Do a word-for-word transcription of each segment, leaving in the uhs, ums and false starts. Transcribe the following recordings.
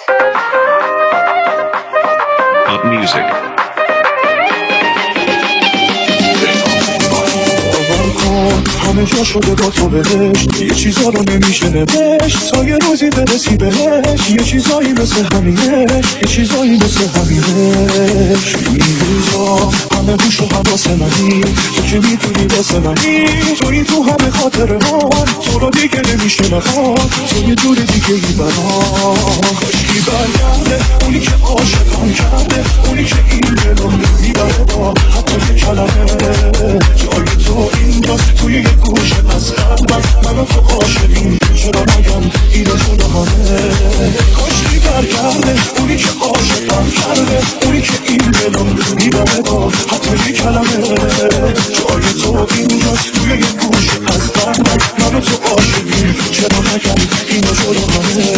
Up music. همه جا شده با تو بهشت، یه چیزا رو نمیشه نوشت تا یه روزی برسی بهش. یه چیزایی مثل همینش، یه چیزایی مثل همینش. این روزا همه هوش و حواس منی، تو که میدونی واسه منی، توی تو همه خاطره ها، تو رو دیگه نمیشه نخواد، تو یه جور دیگه ای برام. کاشکی برگرده اونی که عاشقم کرده، اونی که این دلو میبره با حتی یه کلمه. جای تو اینجاست توی یه گوشه از قلبم، منو تو عاشقیم، چرا نگم این جداهانه. کاشکی برگرده اونی که عاشقم کرده، اونی که این دلو میبره با حتی یه کلمه. جای تو اینجاست توی یه گوشه از قلبم، منو تو عاشقیم، چرا نگم این جداهانه.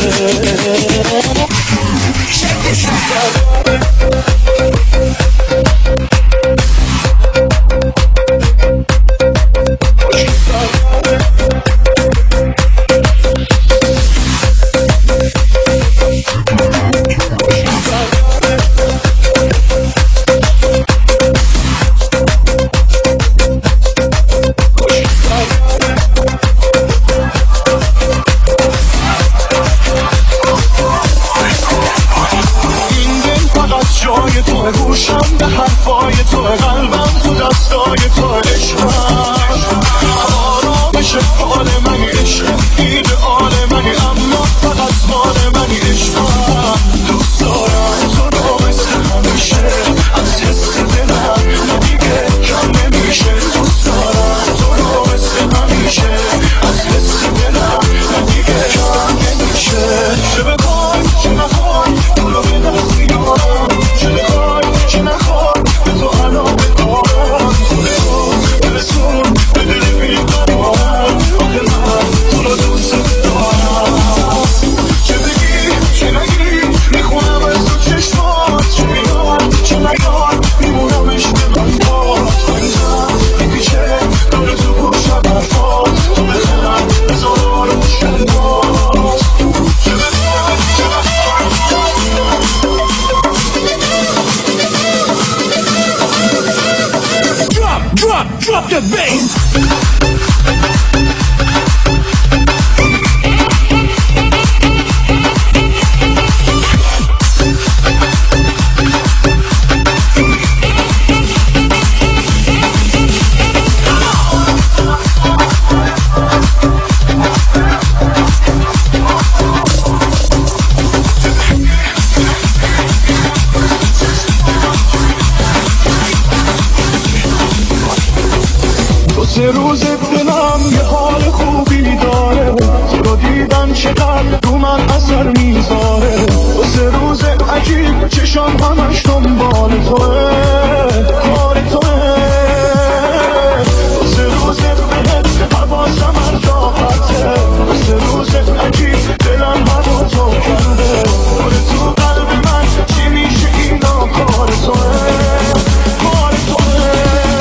Drop the bass. سه روز دلم یه حال خوبی داره، تو رو دیدن چقدر رو من اثر میذاره. دو سه روز عجیب چشم همش دنبال توه، کار توه. دو سه روز بهت حواسم هر جا پرته، دو سه روز عجیب دلم هوا تو کرده. کار تو قلب من چی میشه اینا کار توه، کار توه.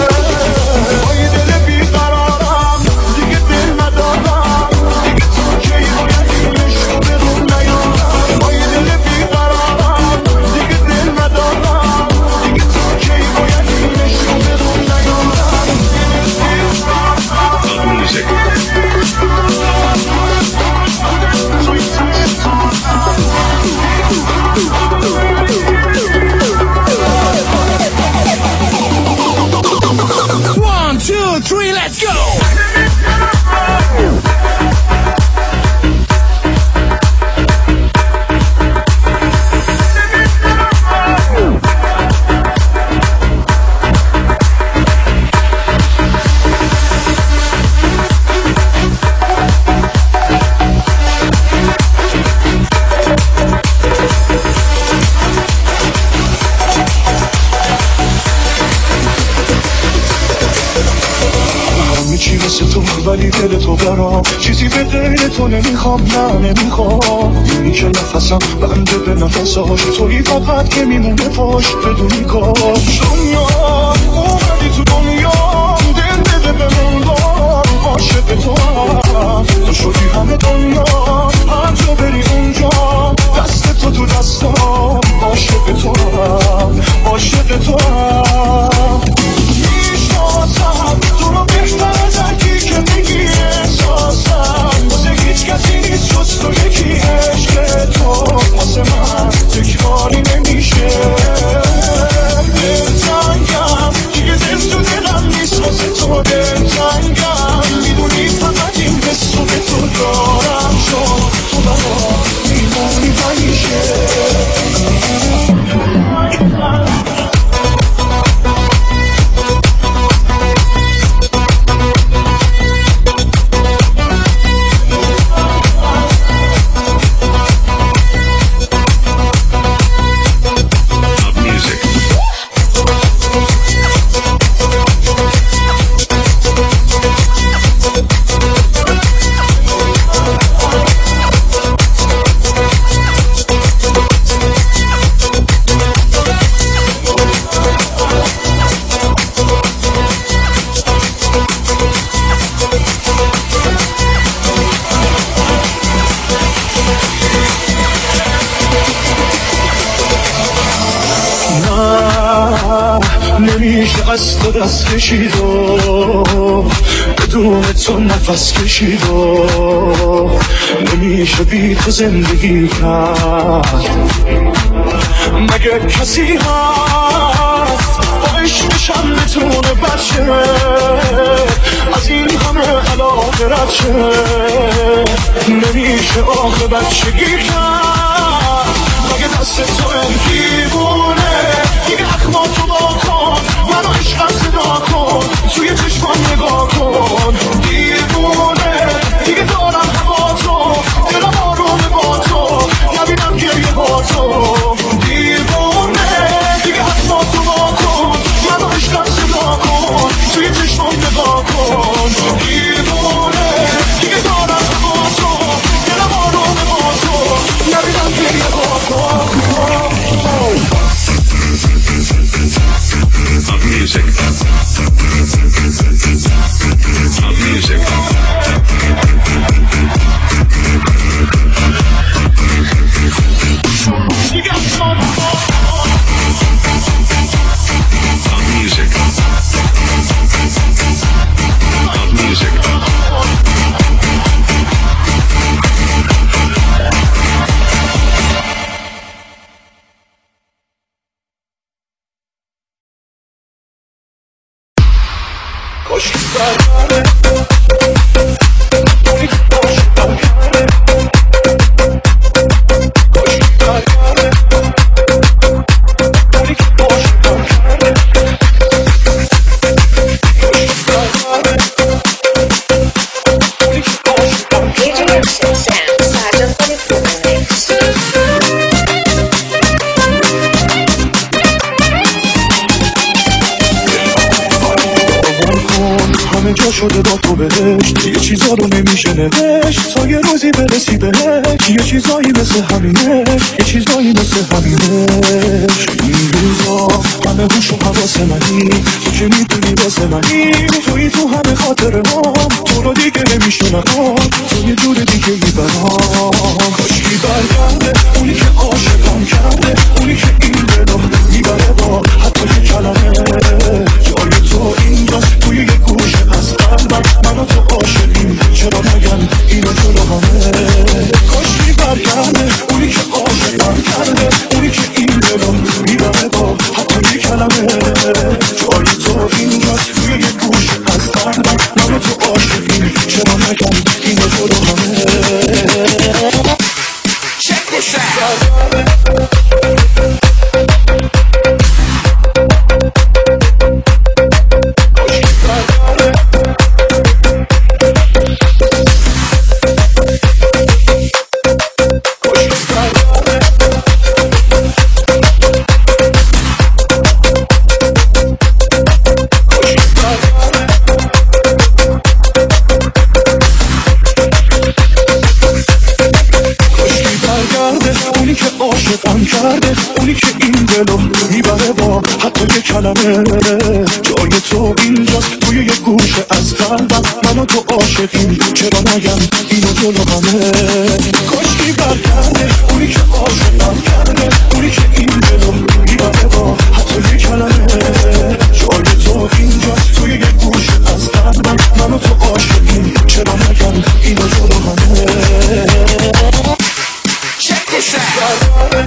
One, two, three, let's go! چی مثل تو ولی دل تو برام، چیزی به غیر تو نمیخوام، نه نمیخوام. اینی که نفسم بنده به نفساش، تویی فقط که میمونه پاش بدونی کاش. دنیا اومدی تو دنیا، دل بده بمون عاشق تو هم، تو شدی همه دنیا، هر جا بری اونجا دست تو تو دست نمیشه از تو دست کشید و بدون تو نفس کشید و نمیشه بی تو زندگی کرد. مگه کسی هست با عشقشم بتونه بچه از این همه علاقه رد شه؟ نمیشه آخه بچگی کرد. مگه دست تو این دیوونه دیگه اخماتو با کن، منو عشقم صدا کن، توی چشمان نگاه کن. دیوونه دیگه دارم هوا تو، دلم آرومه با تو، نبینم گریه با تو. دیوونه دیگه اخماتو با کن، منو عشقم صدا کن، توی چشمان نگاه کن. دیوونه دیگه دارم هوا تو، دلم آرومه با تو، نبینم گریه با تو. Up music. Up music. You got some Up music. Up music. جا شده با تو بهشت، یه چیزا رو نمیشه نوشت تا یه روزی برسی بهش. یه چیزایی مثل همینش، یه چیزایی مثل همینش. این روزا همه هوش و حواس منی، تو که میدونی واسه منی، توی تو همه خاطره هم، تو رو دیگه نمیشه نهام، تو یه جور دیگه میبرام. کاشکی برگرده اونی که عاشقم کرده، اونی که این دلو میبره با حتی یه کلمه. جای تو اینجاست توی یه گوشه از قلبم، من و تو عاشقیم، چرا نگن اینو جلو همه. کاشکی برگرده اونی که عاشقم کرده، اونی که این دلو میبره با حتی یه کلمه. جای تو اینجاست توی یه گوشه از قلبم، من و تو عاشقیم، چرا نگن اینو جلو همه. Check this out. کرده اونی که این دلو میبره با حتی یه کلمه. جای تو اینجاست توی یه گوشه از قلبم، من و تو عاشقیم، چرا نگم اینو جلو همه. کاشکی برگرده اونی که عاشقم کرده، اونی که این دلو میبره با حتی یه کلمه. جای تو اینجاست توی یه گوشه از قلبم، من و تو عاشقیم، چرا نگم اینو جلو همه. Check this out.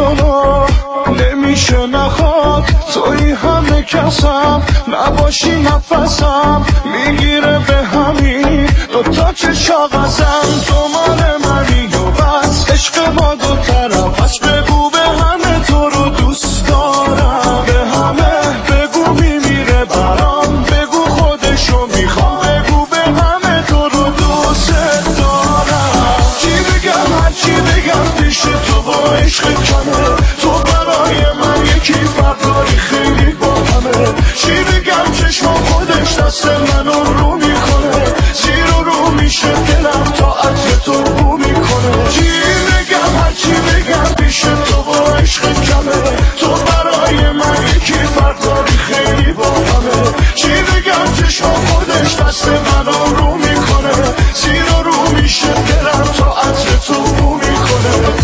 تو نمیشه نخواد، توی همه کسم نباشی نفسم میگیره به همین دوتا چشا قسم. تو مال منی و بس عشق ما دو طرف، پس بگو به همه تو رو دوست دارم، به همه بگو میمیره برام، بگو خودشو میخوام، بگو به همه تو رو دوست دارم. چی بگم هر چی بگم پیش تو با عشق کمه، تو برای من یکی فرداری خیلی با همه. چی بگم چشم خودش دست منو رو میکنه، زیر و رو میشه دلم تا عطر تو بو میکنه. چی بگم هر چی بگم پیش تو با عشق کمه، تو برای من یکی فرداری خیلی با همه. چی بگم چشم خودش دست منو رو میکنه، زیر و رو میشه دلم تا عطر تو بو میکنه.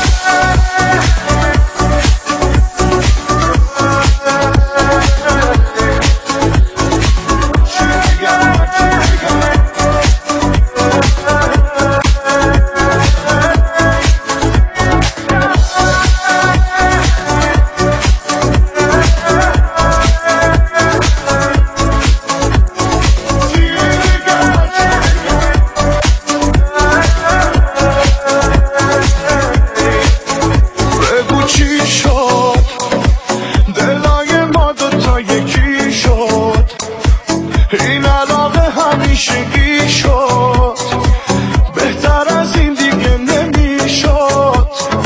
این علاقه همیشگی شد، بهتر از این دیگه نمیشد،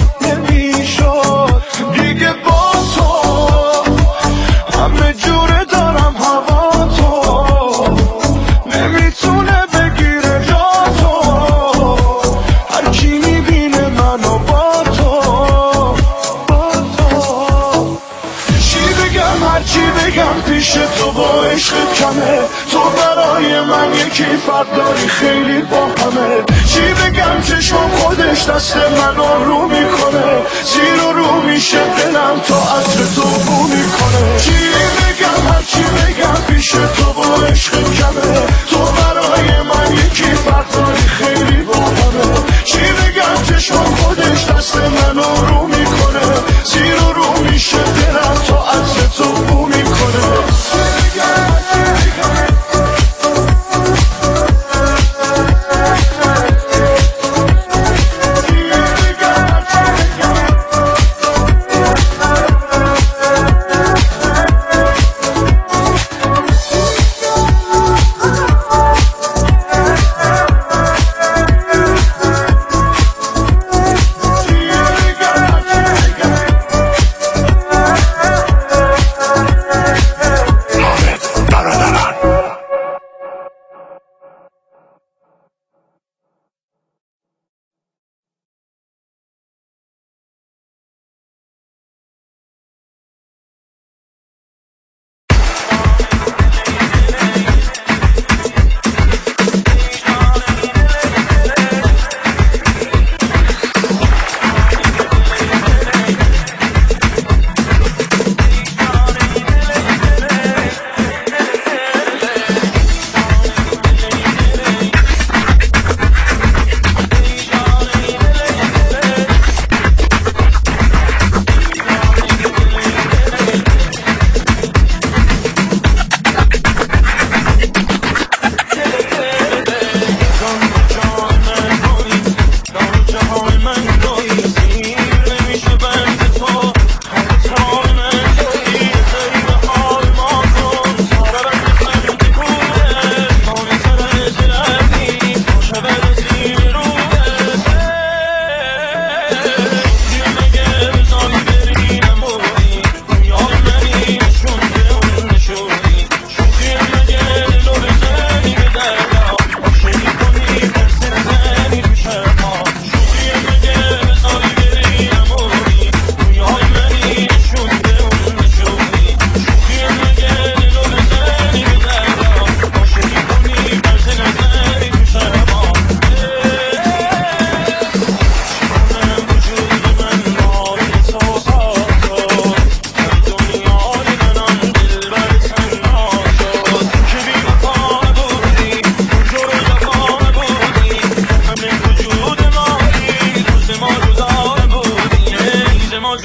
نمیشد دیگه. با تو همه جوره دارم هوا، تو نمیتونه بگیره جا تو، هر کی میبینه منو با تو، با تو. چی بگم هر چی بگم پیش تو با عشق کمه، تو برای من یکی فرد داری خیلی با همه. چی بگم چشم خودش دست منو رو میکنه، زیر و رو میشه دلم تا عطر تو بو میکنه. چی بگم هر چی بگم پیش تو با عشق کمه، تو برای من یکی فرد داری خیلی با همه. چی بگم چشم خودش دست منو رو میکنه، زیر و رو میشه دلم تا عطر تو بو میکنه.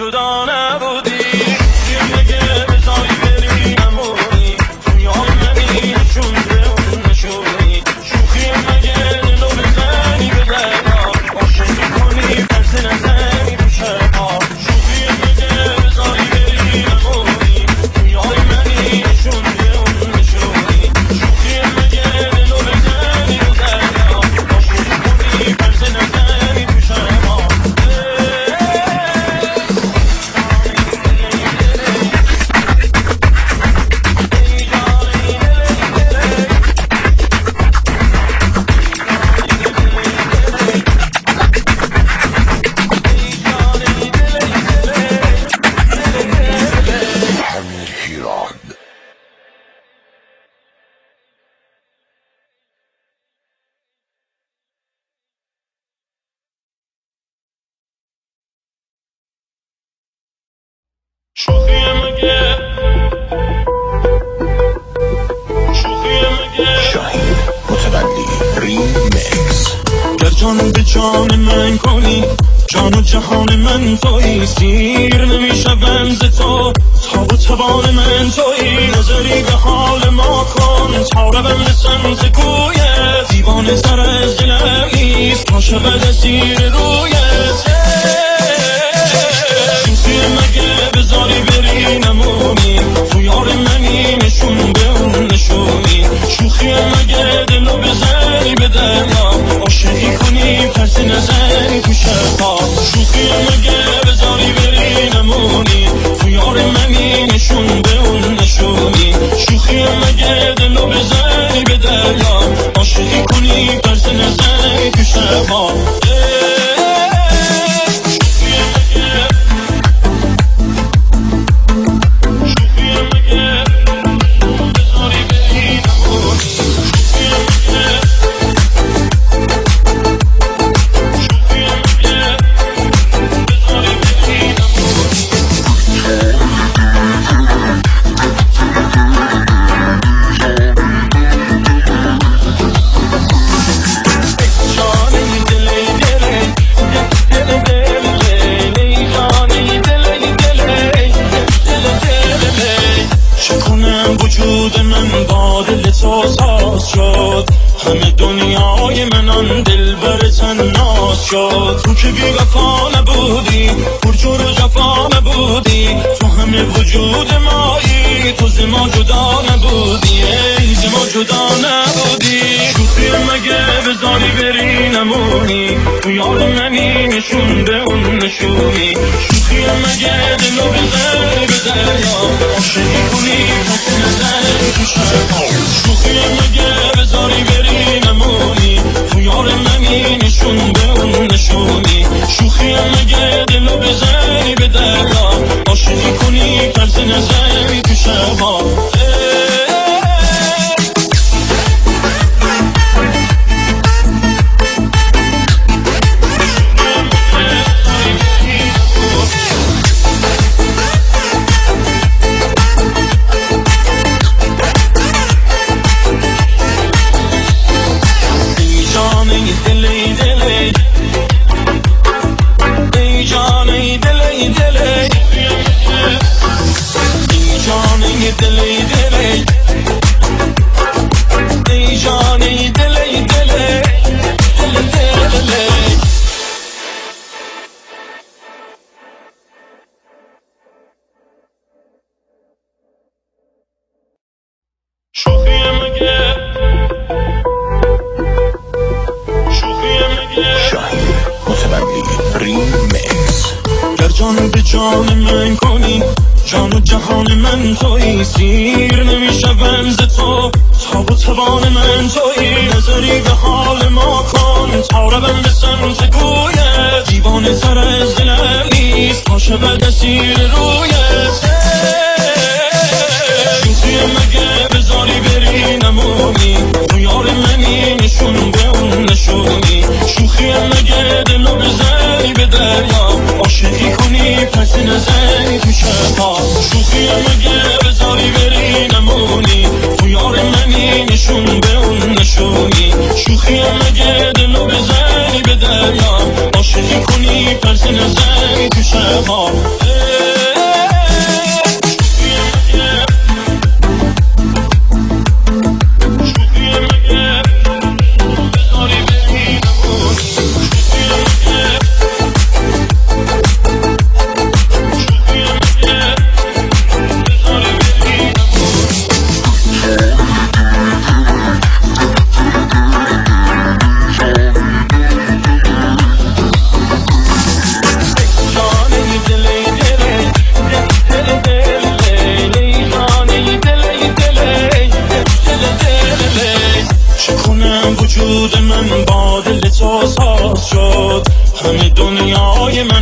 جدا نبودی مگه بزایی بری نمونی توی حال منی نشون به اون نشونی شوخی مگه دلو بزنی به دریا عاشقی کنی پس نزنی تو شبا شوخی مگه بزایی بری نمونی توی حال منی نشون به اون نشونی شوخی مگه دلو بزنی به دریا عاشقی کنی پس نزنی تو شبا شوخی مگه شوخی مگه شاهین متولی ریمیکس گر جان به جان من کنی جان و جهان من تویی سیر نمیشوم ز تو تا و توان من تویی نظری به حال ما کن تا روم به سمت کویت دیوانه تر از دلم نیست تا شود اسیر رویت شوخی مگه بذاری بری نمونی تو یار منی نشون به اون نشونی شوخی مگه دلو بزنی به دریا عاشقی کنی پس نزنی تو شبا شوخی مگه بذاری بری نمونی تو یار منی نشون به اون نشونی شوخی مگه دلو بزنی به دریا عاشقی کنی پس نزنی تو شبا وجود من با دل تو ساز شد همه دنیای من آن دل بر تناز شد تو که بی وفا نبودی پرجور و جفا نبودی تو همه وجود مایی تو ز ما جدا نبودی ای ز ما جدا نبودی شوخی مگه بذاری بری نمونی تو یار منی نشون به اون نشونی شوخی مگه دلو بزنی به دریا عاشقی کنی پس نزنی تو شبا شوخی مگه بذاری بری نمونی تو یار منی نشون به اون نشونی شوخی مگه دلو بزنی به دریا عاشقی کنی پس نزنی تو شبا شوخی مگه شوخی مگه شاهین متولی ریمیکس گر جان به جان من کنی جان و جهان من تویی سیر نمیشوم ز تو تا و توان من تویی نظری به حال ما کن تا روم به سمت کویت دیوانه تر از دلم نیست تا شود اسیر رویت شوخی مگه بذاری بری نمونی تو یار منی نشون به اون نشونی شوخی مگه دلو بزنی به دریا عاشقی کنی پس نزنی تو شبا شوخی مگه بذاری بری نمونی تو یار منی نشون به اون نشونی شوخی مگه دلو بزنی به دریا عاشقی کنی پس نزنی تو شبا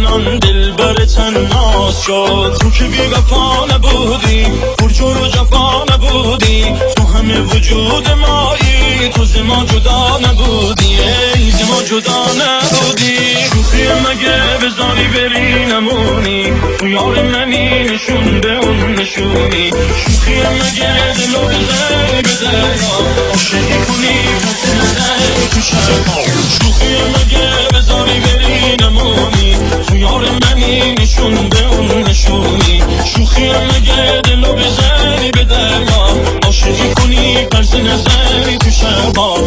منان دلبر تناس شد. تو که بی وفا نبودی، پرجور و جفا نبودی، تو همه وجود مایی، تو ز ما جدا نبودی، ای ز ما جدا نبودی. شوخی مگه بذاری بری نمونی، تو یار منی نشون به اون نشونی. شوخی مگه دلو بذاری به دریا، عاشقی کنی پس نزنی تو شبا. شوخی مگه بذاری بری نمونی، تو یار منی نشون به اون نشونی. شوخی مگه دلو بذاری به دریا، عاشقی کنی پس نزنی تو شبا.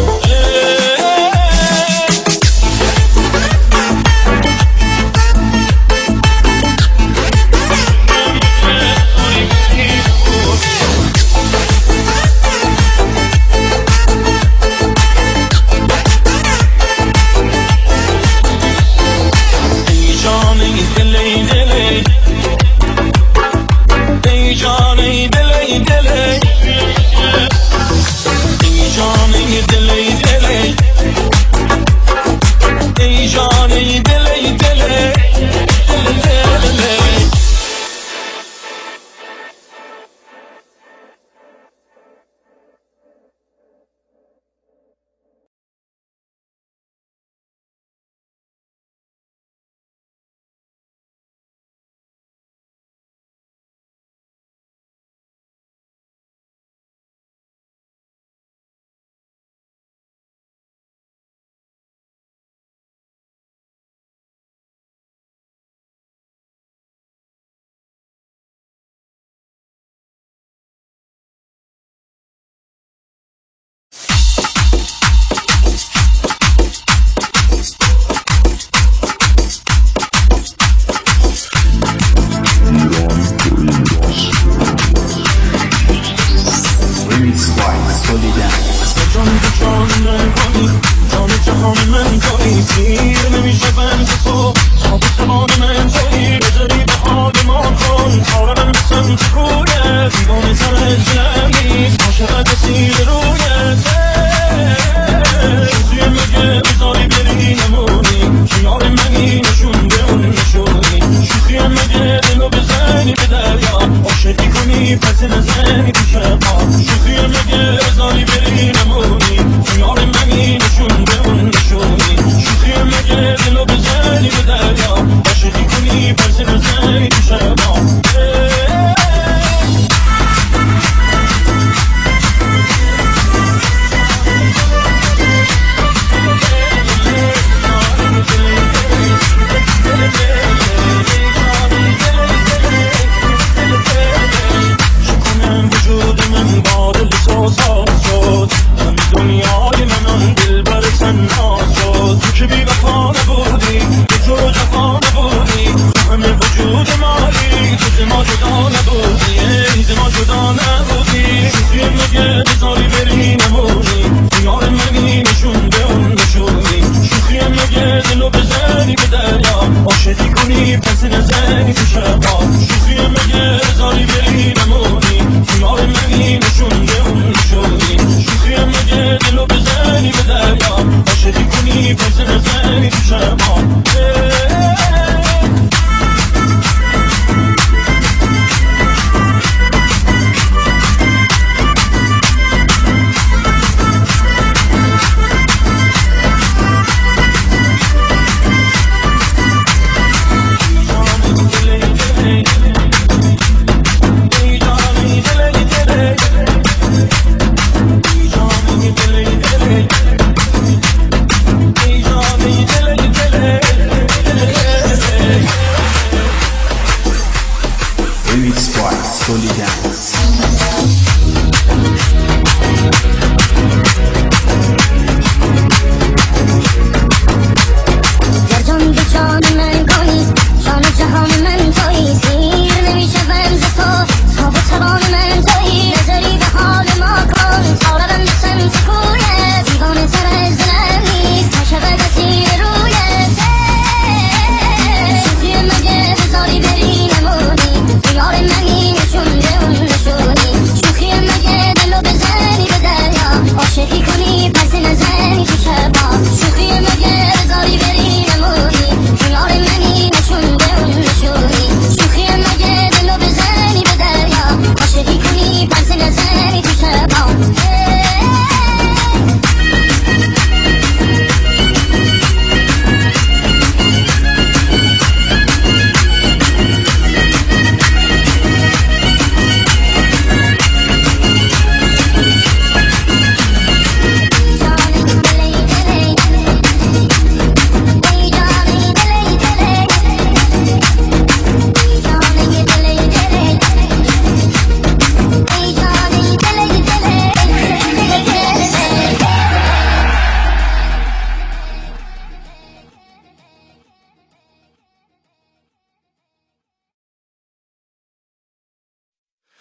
عاشقی کنی پس نظر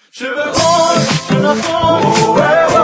چه بخوای چه نخوای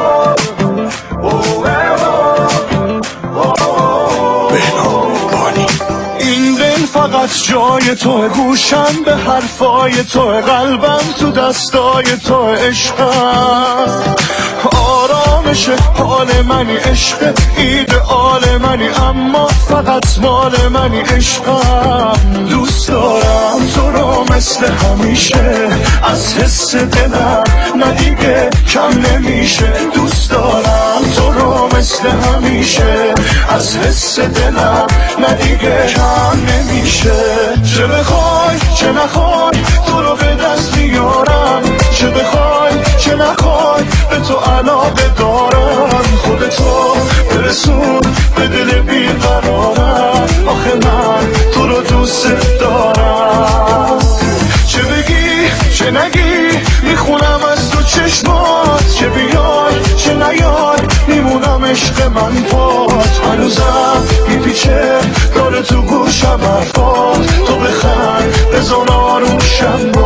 این دل فقط جای تو، گوشم به حرفای تو، قلبم تو دستای تو، عشقم آرامش حال منی، عشق ایدئال منی، اما فقط مال منی، عشقم دوست دارم تو رو مثل همیشه، از حس دلم نه دیگه کم نمیشه، دوست دارم تو رو مثل همیشه، از حس دلم نه دیگه کم نمیشه. چه بخوای چه نخوای تو رو به دست میارم، چه بخوای چه نخوای به تو علاقه دارم، خودتو برسون به دل بیقرارم، آخه من تو رو دوست دارم. چه بگی چه نگی میخونم از تو چشمات، چه بیای چه نیای میمونم عشق من پات، هنوزم میپیچه داره تو گوشم حرفات، تو بخند بزن آروشم